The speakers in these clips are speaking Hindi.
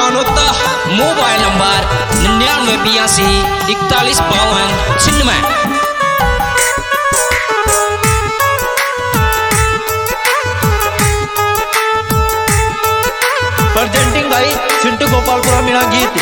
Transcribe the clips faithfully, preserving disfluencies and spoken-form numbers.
मानवता मोबाइल नंबर निन्यानवे बयासी इकतालीस बावन छिन्नवे। प्रेजेंटिंग भाई चिंटू गोपालपुरा मीणा गीत।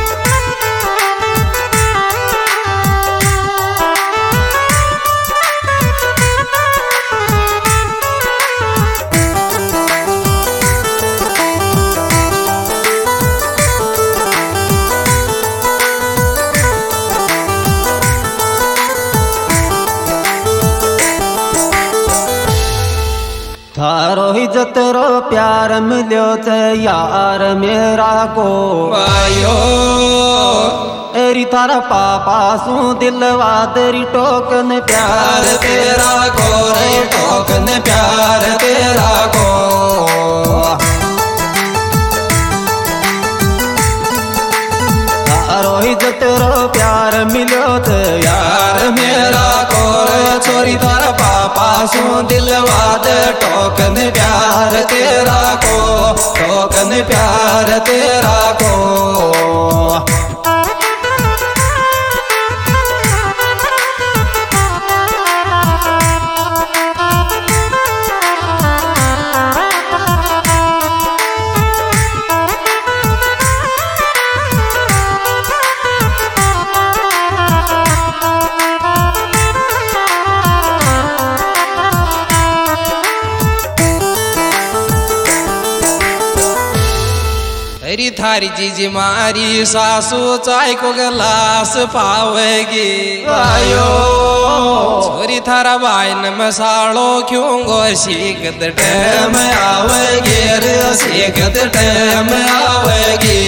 थारो ही जतरो प्यार मिलो थे यार मेरा को आयो एरी थारा पापा सू दिलवा तेरी टोकन प्यार तेरा को रे टोकन प्यार तेरा को। थारो ही जतरो प्यार मिलो थे यार मेरा को छोरी थारा पापा सू दिलवा दे टोकन प्यार तेरा को टोकन प्यार तेरा को। तेरी थारी जीज मारी सासू चाय को गिलास पावेगी आयो छोरी थारा बाइन मसालो क्यों गो सीखत टैम आवेगी रे सीखत टैम आवेगी।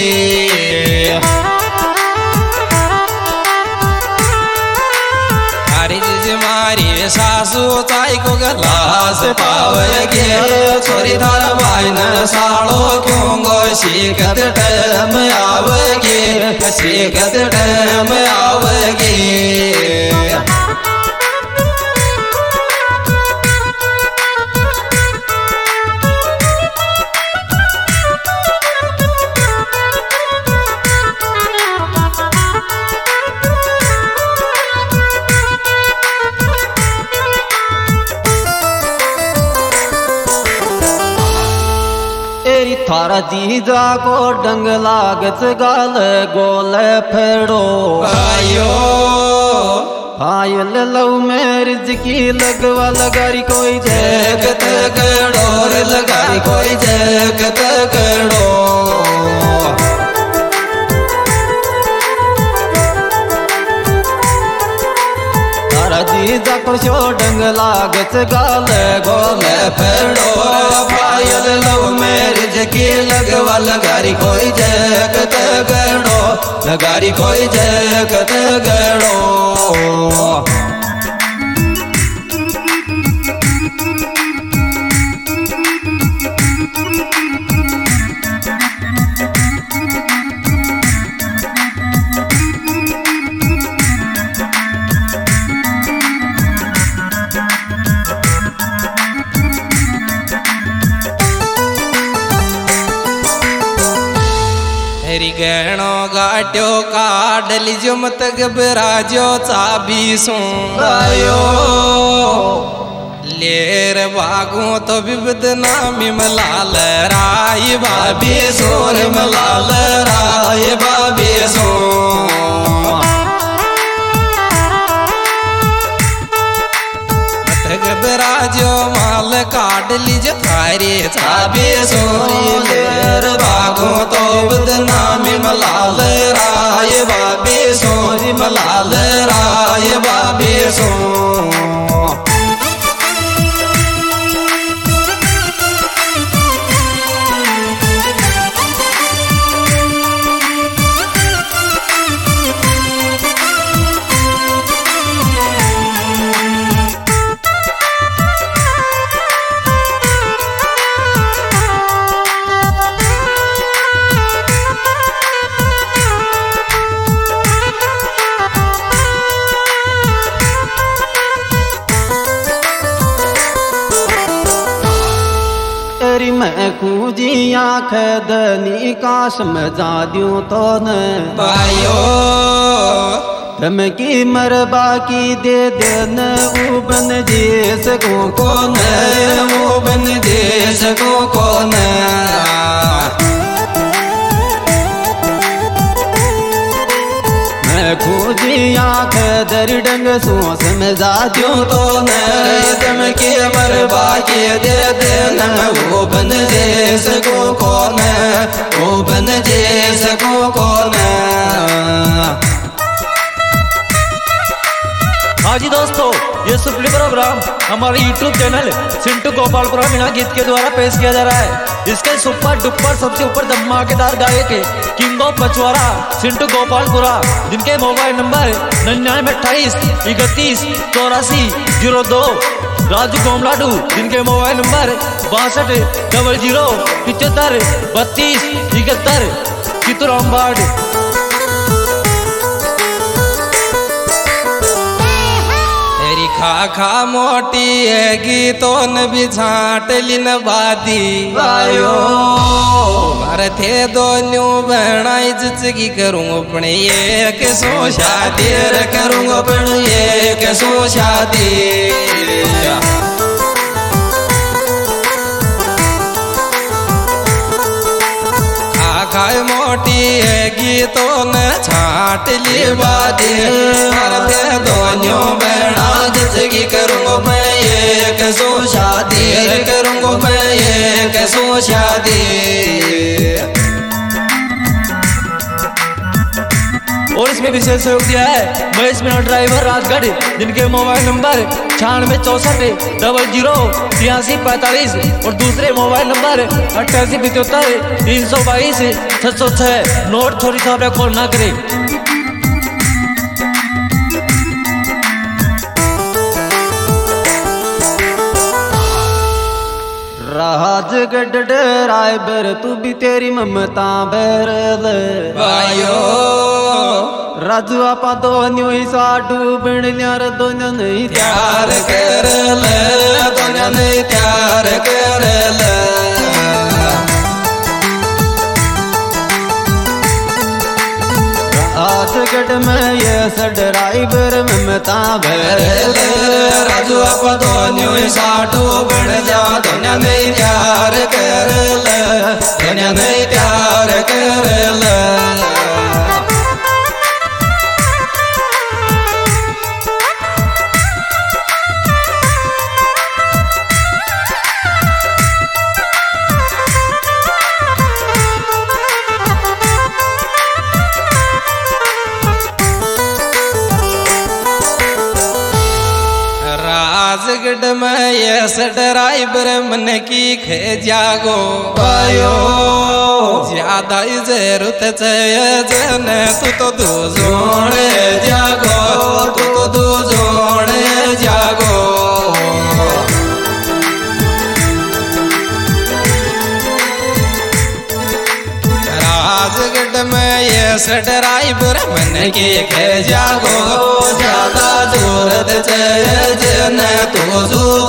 थारी जीज मारी सासू चाय को गिलास पावेगी छोरी थारा बाइन सालो क्यों गो सीखत टैम आवेगी सीखत टैम आवेगी। थारा जीजा को डंग लागत गाल गोल फेड़ो आयो आयल लव मैरिज की लगवा लगारी कोई जगत गड़ोर लगाई कोई जगत गड़ो। थारा जीजा को शो डंग लागत गाल गोल फेड़ो पायल लव मैरिज की लगवा लगारी कोई जगत गड़ो लगारी कोई जगत गड़ो। गहणो गाट्यो काट लीजो मत घबराजो चाबी सू आयो लेर बागो तो भी बदनामी मलाल राय बाबी सोर मलाल राय बाबी सो। घबराजो माल काट लीजो थारे चाबी सोरी लेर बागो तो बदनामी मलाल राय बाबी सोरी मलाल राय बाबी सो। मैं खूजी आँख दनी काश में जा दूं तो न भाइयो धमकी मरबा की दे देन उबन देश को कौन उबन देश को कौन मैं खूजी आँख दर डंग सो समझा दूं तो न धमकी मरबा की दे देन उबन देश को कौन उबन देश को कौन। हाँ जी दोस्तों, ये सुपली प्रोग्राम हमारे यूट्यूब चैनल सिंटू गोपालपुरा बिना गीत के द्वारा पेश किया जा रहा है। इसके सुपर डुपर सबसे ऊपर धमाकेदार गायक किंग ऑफ पचवारा सिंटू गोपालपुरा, जिनके मोबाइल नंबर निन्यानवे अट्ठाईस इकतीस चौरासी जीरो दो। राजू कोमलाडू, जिनके मोबाइल नंबर बासठ डबल जीरो पिछहत्तर बत्तीस इकहत्तर। चित्तूर अम्बाड़। खा खा मोटी है गीतों न भी झाट लिन बादी वायो थे दोनों बहनाई जिचगी करूँ अपने एक सो शादी करूँ अपने एक सो शादी। खाए मोटी है गीतों न छाट ली बादी थे दोनों बहना जिसकी करूँगा मैं एक सो शादी करूँगा मैं एक सो शादी। और इसमें विशेष सहयोग दिया है महेश मीना ड्राइवर राजगढ़, जिनके मोबाइल नंबर छियानवे चौसठ डबल जीरो तिरासी पैंतालीस और दूसरे मोबाइल नंबर अट्ठासी पिछहत्तर तीन सौ बाईस छह सौ छह। नोट छोटी साहब कॉल ना करें। राजगढ़ ड्राइवर तू भी तेरी ममता बरल भाइयो राजू आपा दोनों ही साडू बन लियार दोनों नहीं प्यार कर ले दोनों नहीं प्यार कर ले। राजगढ़ में ये ड्राइवर ममता बरल राजू आप दोनों ही साडू बन जा दोनों नहीं प्यार कर ले दोनों नहीं प्यार कर ले। राजगढ़ में ये ड्राइवर मन की खे जागो भाइयो ज्यादा जरूरत है जन तू तो दो जोड़े जागो तू तो दो जोड़े जागो। राजगढ़ में ये ड्राइवर मन की खे जागो ज्यादा जरूरत है जन तू